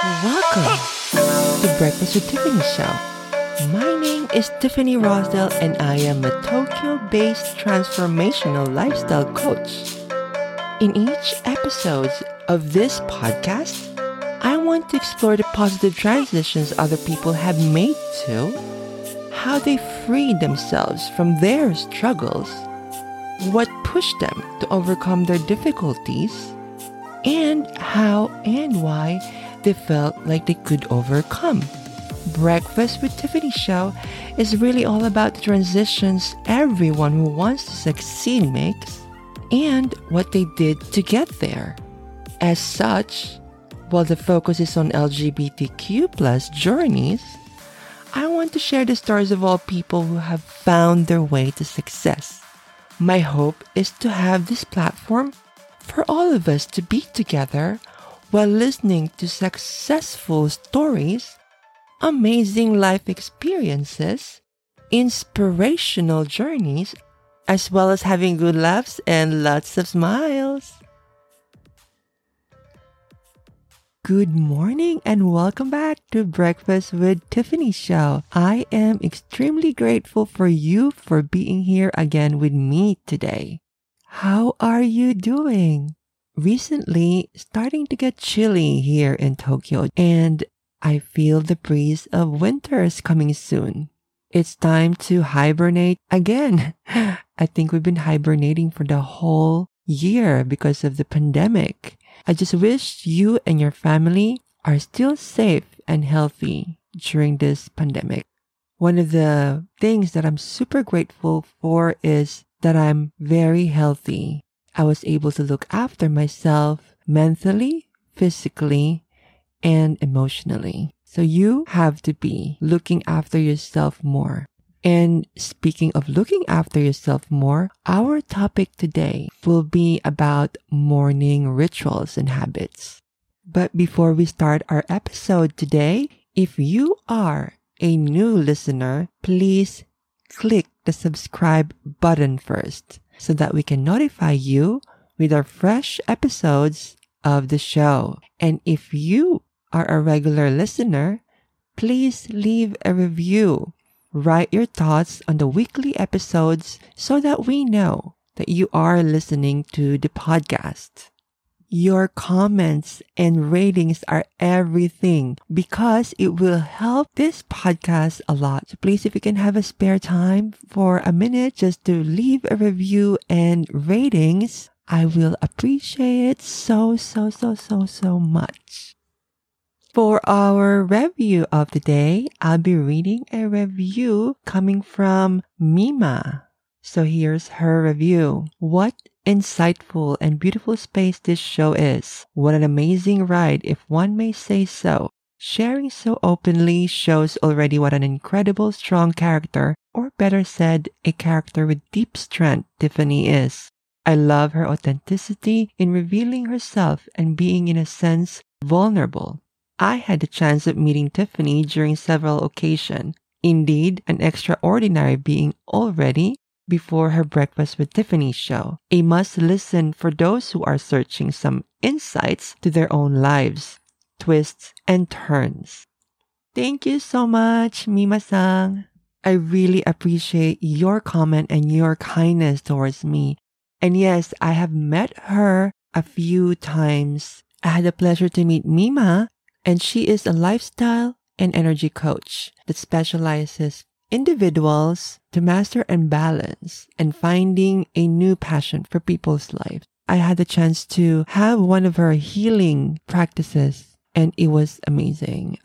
Welcome to Breakfast with Tiffany show. My name is Tiffany Rosdell and I am a Tokyo-based transformational lifestyle coach. In each episode of this podcast, I want to explore the positive transitions other people have made to, how they freed themselves from their struggles, what pushed them to overcome their difficulties, and how and why they felt like they could overcome. Breakfast with Tiffany show is really all about the transitions everyone who wants to succeed makes and what they did to get there. As such, while the focus is on LGBTQ plus journeys, I want to share the stories of all people who have found their way to success. My hope is to have this platform for all of us to be together while listening to successful stories, amazing life experiences, inspirational journeys, as well as having good laughs and lots of smiles. Good morning and welcome back to Breakfast with Tiffany show. I am extremely grateful for you for being here again with me today. How are you doing? Recently, starting to get chilly here in Tokyo, and I feel the breeze of winter is coming soon. It's time to hibernate again. I think we've been hibernating for the whole year because of the pandemic. I just wish you and your family are still safe and healthy during this pandemic. One of the things that I'm super grateful for is that I'm very healthy. I was able to look after myself mentally, physically, and emotionally. So you have to be looking after yourself more. And speaking of looking after yourself more, our topic today will be about morning rituals and habits. But before we start our episode today, if you are a new listener, please click the subscribe button first so that we can notify you with our fresh episodes of the show. And if you are a regular listener, please leave a review. Write your thoughts on the weekly episodes so that we know that you are listening to the podcast. Your comments and ratings are everything because it will help this podcast a lot. So please, if you can have a spare time for a minute just to leave a review and ratings, I will appreciate it so much. For our review of the day, I'll be reading a review coming from Mima. So here's her review. What insightful and beautiful space this show is. What an amazing ride, if one may say so. Sharing so openly shows already what an incredible strong character, or better said, a character with deep strength Tiffany is. I love her authenticity in revealing herself and being, in a sense, vulnerable. I had the chance of meeting Tiffany during several occasions. Indeed, an extraordinary being already before her Breakfast with Tiffany show. A must-listen for those who are searching some insights to their own lives, twists, and turns. Thank you so much, Mima-san. I really appreciate your comment and your kindness towards me. And yes, I have met her a few times. I had the pleasure to meet Mima, and she is a lifestyle and energy coach that specializes individuals to master and balance and finding a new passion for people's lives. I had the chance to have one of her healing practices and it was amazing.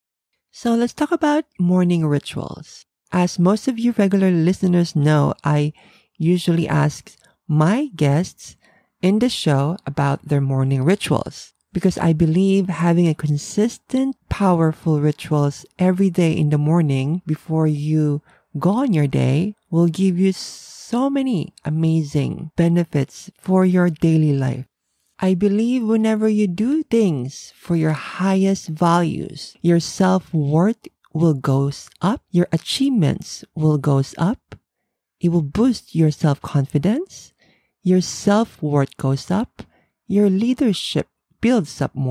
So let's talk about morning rituals. As most of you regular listeners know, I usually ask my guests in the show about their morning rituals, because I believe having a consistent, powerful rituals every day in the morning before you go on your day will give you so many amazing benefits for your daily life. I believe whenever you do things for your highest values, your self-worth will goes up, your achievements will goes up, it will boost your self-confidence, your self-worth goes up, your leadership builds up more,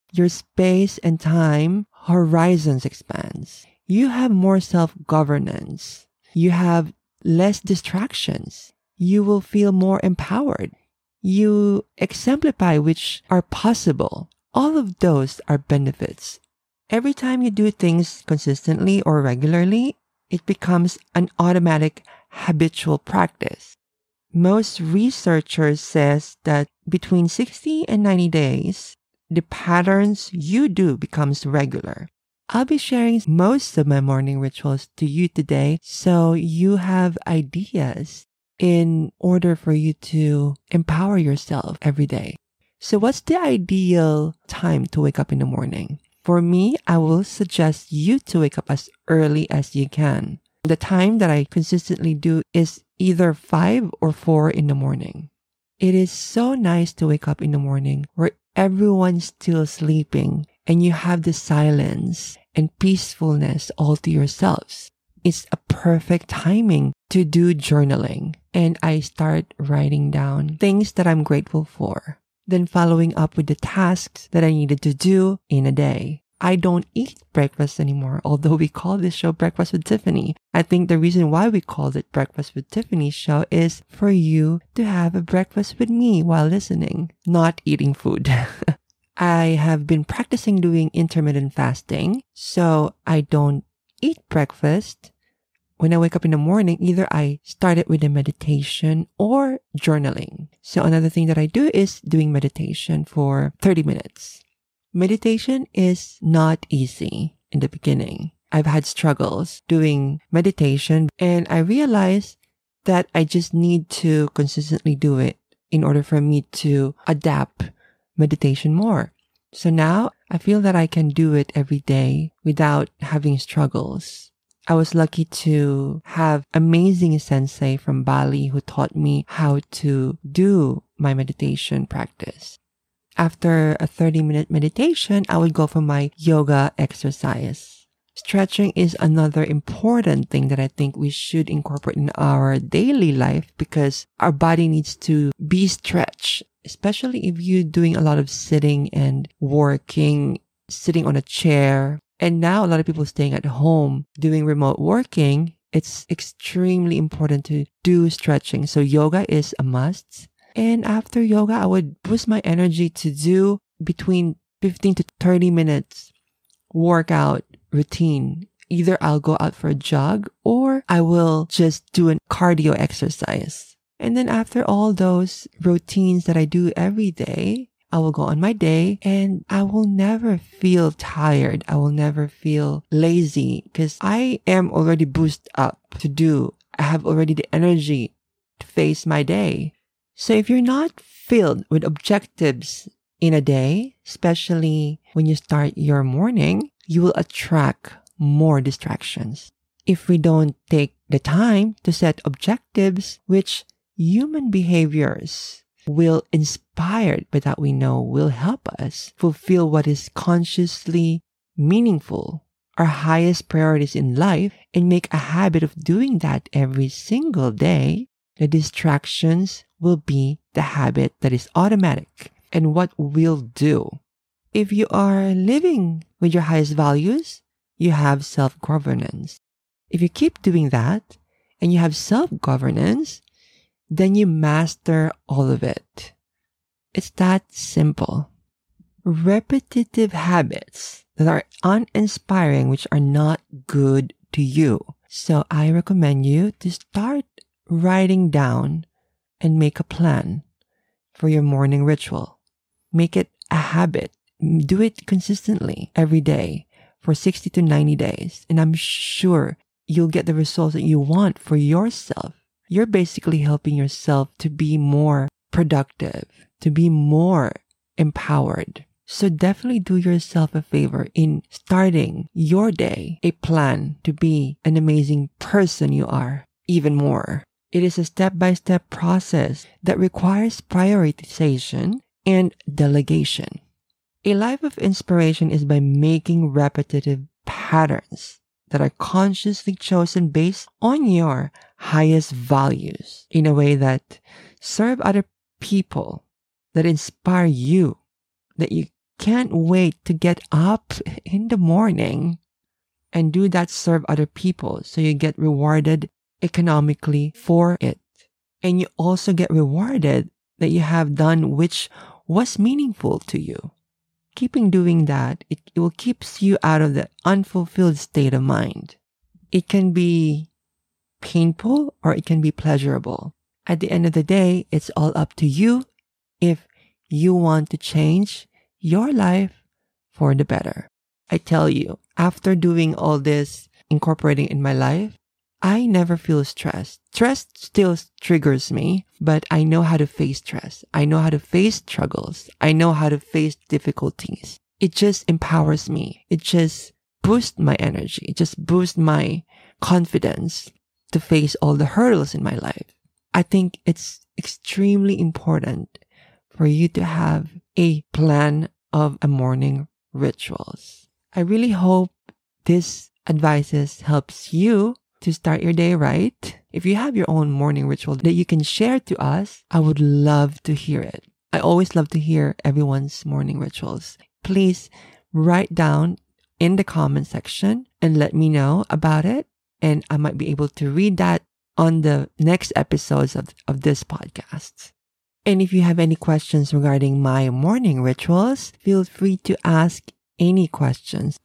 Your space and time horizons expands. You have more self-governance. You have less distractions. You will feel more empowered. You exemplify which are possible. All of those are benefits. Every time you do things consistently or regularly, it becomes an automatic habitual practice. Most researchers says that between 60 and 90 days, the patterns you do becomes regular. I'll be sharing most of my morning rituals to you today so you have ideas in order for you to empower yourself every day. So what's the ideal time to wake up in the morning? For me, I will suggest you to wake up as early as you can. The time that I consistently do is either 5 or 4 in the morning. It is so nice to wake up in the morning where everyone's still sleeping and you have the silence and peacefulness all to yourselves. It's a perfect timing to do journaling, and I start writing down things that I'm grateful for, then following up with the tasks that I needed to do in a day. I don't eat breakfast anymore, although we call this show Breakfast with Tiffany. I think the reason why we called it Breakfast with Tiffany show is for you to have a breakfast with me while listening, not eating food. I have been practicing doing intermittent fasting, so I don't eat breakfast. When I wake up in the morning, either I start it with a meditation or journaling. So another thing that I do is doing meditation for 30 minutes. Meditation is not easy in the beginning. I've had struggles doing meditation, and I realized that I just need to consistently do it in order for me to adapt meditation more. So now I feel that I can do it every day without having struggles. I was lucky to have amazing sensei from Bali who taught me how to do my meditation practice. After a 30-minute meditation, I would go for my yoga exercise. Stretching is another important thing that I think we should incorporate in our daily life because our body needs to be stretched, especially if you're doing a lot of sitting and working, sitting on a chair. And now a lot of people staying at home doing remote working, it's extremely important to do stretching. So yoga is a must. And after yoga, I would boost my energy to do between 15 to 30 minutes workout routine. Either I'll go out for a jog or I will just do a cardio exercise. And then after all those routines that I do every day, I will go on my day and I will never feel tired. I will never feel lazy because I am already boosted up to do. I have already the energy to face my day. So if you're not filled with objectives in a day, especially when you start your morning, you will attract more distractions. If we don't take the time to set objectives, which human behaviors will inspire by that we know will help us fulfill what is consciously meaningful, our highest priorities in life, and make a habit of doing that every single day, the distractions will be the habit that is automatic and what we'll do. If you are living with your highest values, you have self-governance. If you keep doing that and you have self-governance, then you master all of it. It's that simple. Repetitive habits that are uninspiring, which are not good to you. So I recommend you to start writing down and make a plan for your morning ritual. Make it a habit. Do it consistently every day for 60 to 90 days. And I'm sure you'll get the results that you want for yourself. You're basically helping yourself to be more productive, to be more empowered. So definitely do yourself a favor in starting your day, a plan to be an amazing person you are even more. It is a step-by-step process that requires prioritization and delegation. A life of inspiration is by making repetitive patterns that are consciously chosen based on your highest values in a way that serve other people, that inspire you, that you can't wait to get up in the morning and do that, serve other people. So you get rewarded economically for it. And you also get rewarded that you have done which was meaningful to you. Keeping doing that, it will keeps you out of the unfulfilled state of mind. It can be painful or it can be pleasurable. At the end of the day, it's all up to you if you want to change your life for the better. I tell you, after doing all this, incorporating in my life, I never feel stressed. Stress still triggers me, but I know how to face stress. I know how to face struggles. I know how to face difficulties. It just empowers me. It just boosts my energy. It just boosts my confidence to face all the hurdles in my life. I think it's extremely important for you to have a plan of a morning rituals. I really hope this advices helps you to start your day right. If you have your own morning ritual that you can share to us, I would love to hear it. I always love to hear everyone's morning rituals. Please write down in the comment section and let me know about it. And I might be able to read that on the next episodes of this podcast. And if you have any questions regarding my morning rituals, feel free to ask any questions.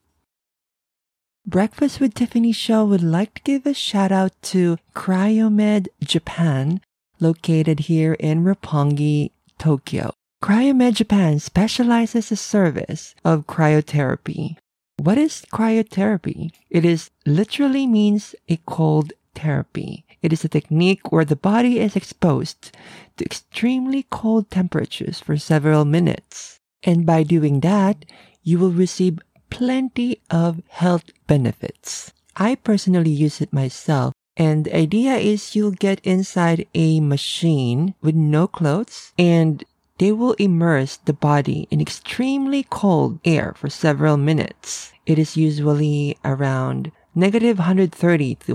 Breakfast with Tiffany Show would like to give a shout out to Cryomed Japan, located here in Roppongi, Tokyo. Cryomed Japan specializes in the service of cryotherapy. What is cryotherapy? It is literally means a cold therapy. It is a technique where the body is exposed to extremely cold temperatures for several minutes. And by doing that, you will receive plenty of health benefits. I personally use it myself, and the idea is you'll get inside a machine with no clothes, and they will immerse the body in extremely cold air for several minutes. It is usually around negative 130 to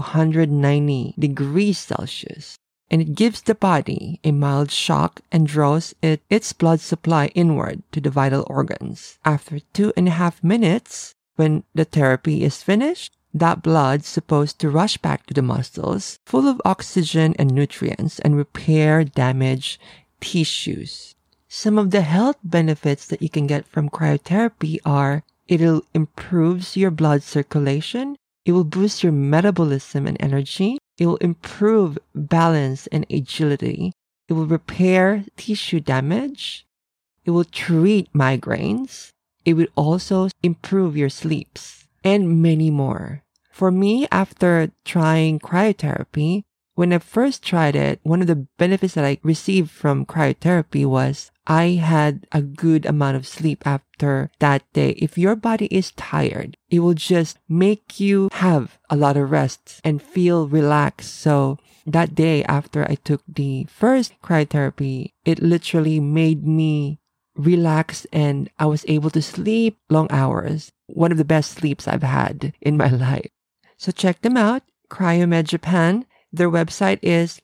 190 degrees Celsius. And it gives the body a mild shock and draws its blood supply inward to the vital organs. After 2.5 minutes, when the therapy is finished, that blood's supposed to rush back to the muscles, full of oxygen and nutrients, and repair damaged tissues. Some of the health benefits that you can get from cryotherapy are it'll improve your blood circulation, it will boost your metabolism and energy, it will improve balance and agility. It will repair tissue damage. It will treat migraines. It will also improve your sleeps and many more. For me, after trying cryotherapy, when I first tried it, one of the benefits that I received from cryotherapy was I had a good amount of sleep after that day. If your body is tired, it will just make you have a lot of rest and feel relaxed. So that day after I took the first cryotherapy, it literally made me relax and I was able to sleep long hours. One of the best sleeps I've had in my life. So check them out, Cryomed Japan. Their website is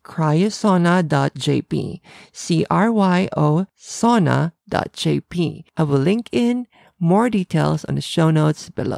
cryosona.jp, CRYO sauna.jp. I will link in more details on the show notes below.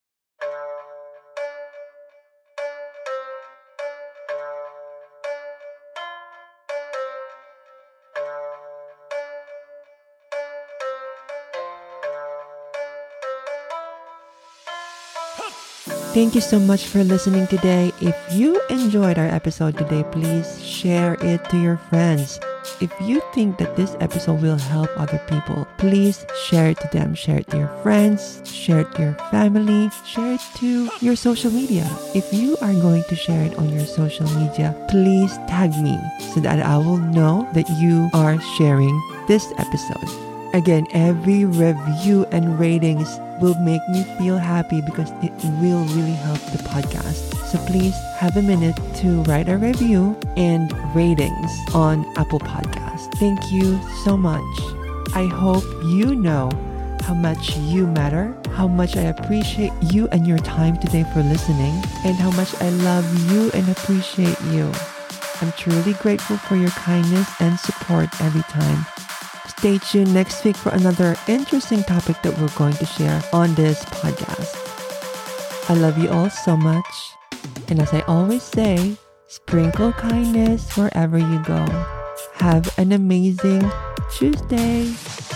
Thank you so much for listening today. If you enjoyed our episode today, please share it to your friends. If you think that this episode will help other people, please share it to them. Share it to your friends, share it to your family, share it to your social media. If you are going to share it on your social media, please tag me so that I will know that you are sharing this episode. Again, every review and ratings will make me feel happy because it will really help the podcast. So please have a minute to write a review and ratings on Apple Podcasts. Thank you so much. I hope you know how much you matter, how much I appreciate you and your time today for listening, and how much I love you and appreciate you. I'm truly grateful for your kindness and support every time. stay tuned next week for another interesting topic that we're going to share on this podcast. I love you all so much. And as I always say, sprinkle kindness wherever you go. Have an amazing Tuesday.